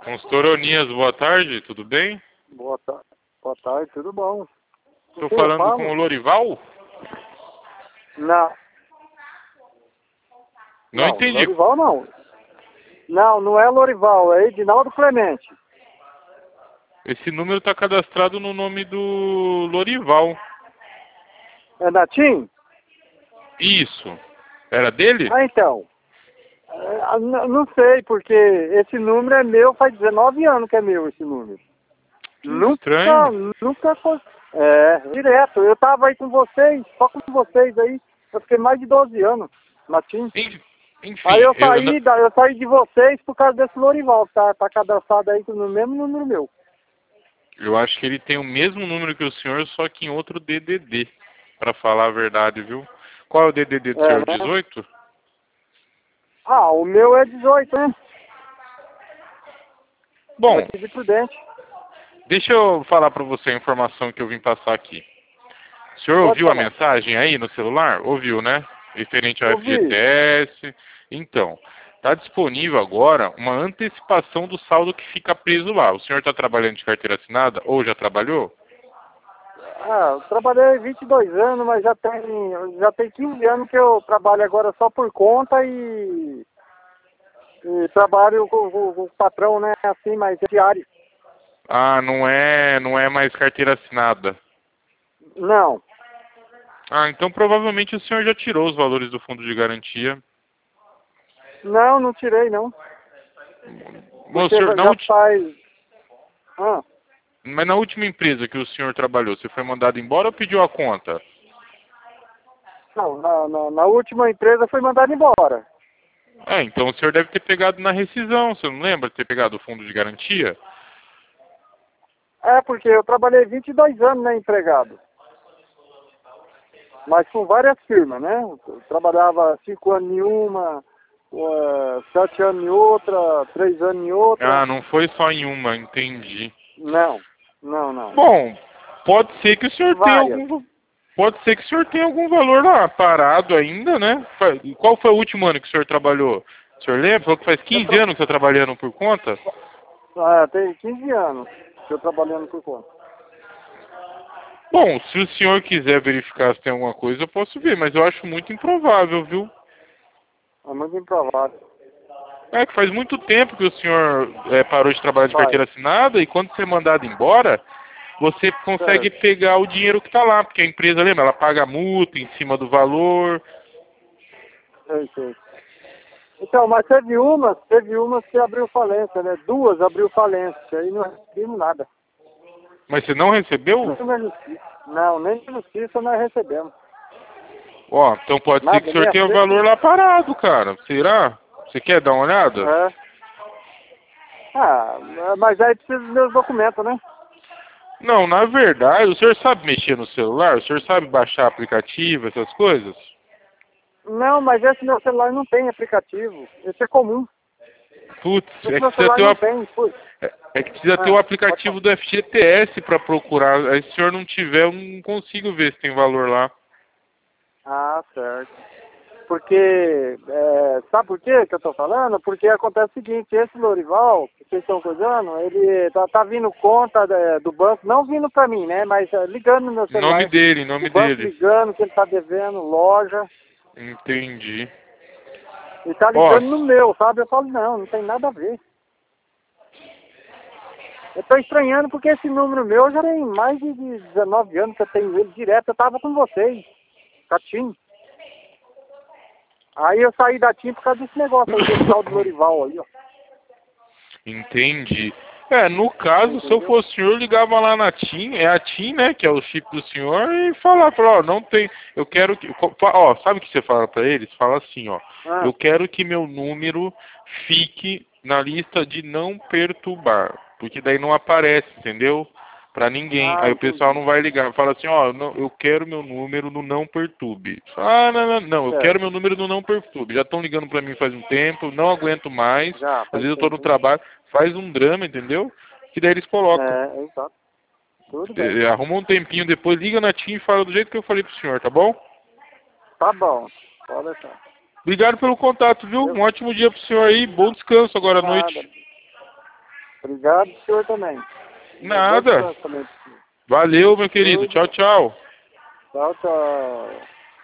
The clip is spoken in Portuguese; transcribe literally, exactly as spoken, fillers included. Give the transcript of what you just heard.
Consultoronias, boa tarde, tudo bem? Boa, ta boa tarde, tudo bom? Estou Quem eu falando falo? com o Lorival? Não, Não não, entendi. Lorival não. Não, não é Lorival, é Edinaldo Clemente. Esse número está cadastrado no nome do Lorival. É da TIM? Isso. Era dele? Ah, então. É, n- não sei, porque esse número é meu, faz dezenove anos que é meu esse número. Que Nunca, estranho. nunca... co- É, direto. Eu tava aí com vocês, só com vocês aí. Eu fiquei mais de doze anos na TIM. En- Enfim, Aí eu eu, não- saí, da, eu saí de vocês por causa desse Lorival, que tá, tá cadastrado aí no mesmo número meu. eu acho que ele tem o mesmo número que o senhor, só que em outro D D D, para falar a verdade, viu? Qual é o D D D do É, senhor? né? dezoito? Ah, o meu é dezoito, né? Bom, Daqui de Prudente. deixa eu falar para você a informação que eu vim passar aqui. O senhor Pode ouviu a falar. mensagem aí no celular? Ouviu, né? Referente ao Ouvi. F G T S. Então, está disponível agora uma antecipação do saldo que fica preso lá. O senhor está trabalhando de carteira assinada ou já trabalhou? Ah, eu trabalhei vinte e dois anos, mas já tem, já tem quinze anos que eu trabalho agora só por conta e, e trabalho com, com- com o patrão, né? Assim, mas é diário. Ah, não é, não é mais carteira assinada. Não. Ah, então provavelmente o senhor já tirou os valores do fundo de garantia. Não, não tirei, não. Bom, o Porque senhor, na já ulti- faz... Ah, mas na última empresa que o senhor trabalhou, você foi mandado embora ou pediu a conta? não, na, na, na última empresa foi mandado embora. É, então o senhor deve ter pegado na rescisão, você não lembra de ter pegado o fundo de garantia? É, porque eu trabalhei vinte e dois anos, né, empregado. Mas com várias firmas, né? Eu trabalhava cinco anos em uma, uh, sete anos em outra, três anos em outra. Ah, não foi só em uma, entendi. Não, não, não. Bom, pode ser que o senhor tenha Várias. algum, pode ser que o senhor tenha algum valor lá parado ainda, né? Fa- Qual foi o último ano que o senhor trabalhou? O senhor lembra? Falou que faz Eu quinze tra... anos que está trabalhando por conta? ah, tem quinze anos que eu trabalhando por conta. Bom, se o senhor quiser verificar se tem alguma coisa, eu posso ver, mas eu acho muito improvável, viu? É muito improvável. É que faz muito tempo que o senhor é, parou de trabalhar de Vai, carteira assinada e quando você é mandado embora, você consegue certo. pegar o dinheiro que está lá, porque a empresa, lembra, ela paga a multa em cima do valor. Sei, sei. Então, mas teve uma, teve uma que abriu falência, né? Duas abriu falência e não recebemos nada. Mas você não recebeu? Nem na justiça. Não, nem na justiça nós recebemos. Ó, então pode ser que o Nada, nem senhor a tenha o sexta. valor lá parado, cara. Será? Você quer dar uma olhada? É. Ah, mas aí precisa dos meus documentos, né? Não, na verdade, o senhor sabe mexer no celular? O senhor sabe baixar aplicativo, essas coisas? Não, mas esse meu celular não tem aplicativo. Esse é comum. Putz, Esse é que meu precisa celular ter o, não ap- tem. Pô. é é que precisa ter o Ah, pode aplicativo falar. do F G T S para procurar. Aí se o senhor não tiver, eu não consigo ver se tem valor lá. Ah, certo. Porque, é, sabe por quê que eu tô falando? Porque acontece o seguinte, esse Lorival, que vocês estão coisando, ele tá, tá vindo conta é, do banco, não vindo pra mim, né? Mas é, ligando no meu Em nome celular. dele, em O nome banco dele. ligando que ele tá devendo, loja, Entendi. e tá Ó, ligando no meu, sabe? Eu falo, não, não tem nada a ver. Eu tô estranhando porque esse número meu já tem mais de de dezenove anos que eu tenho ele direto, eu tava com vocês, com a TIM. Aí eu saí da TIM por causa desse negócio aí, desse tal do Lorival aí, ó. entendi. É, no caso, se eu Entendeu? fosse o senhor, eu ligava lá na TIM, é a TIM, né, que é o chip do senhor, e falar, falar, ó, não tem, eu quero que, ó, sabe o que você fala pra eles? Fala assim, ó, Ah, eu quero que meu número fique na lista de não perturbar, porque daí não aparece, entendeu? Pra ninguém. ah, Aí o pessoal entendi. não vai ligar, fala assim, ó, não, eu quero meu número no não perturbe. Ah, não, não, não, eu quero Certo. meu número no não perturbe. Já estão ligando pra mim faz um tempo, não aguento mais. Já, Às faz vezes eu tô no tempo, hein? trabalho, faz um drama, entendeu? Que daí eles colocam. É, exato. Tudo bem. Eh, Arruma um tempinho depois, liga na TIM e fala do jeito que eu falei pro senhor, tá bom? Tá bom. Pode deixar. Obrigado pelo contato, viu? Eu, Um ótimo dia pro senhor aí, bom descanso agora à nada. noite. Obrigado, senhor também. Nada. Valeu, meu querido. Tchau, tchau. Tchau, tchau.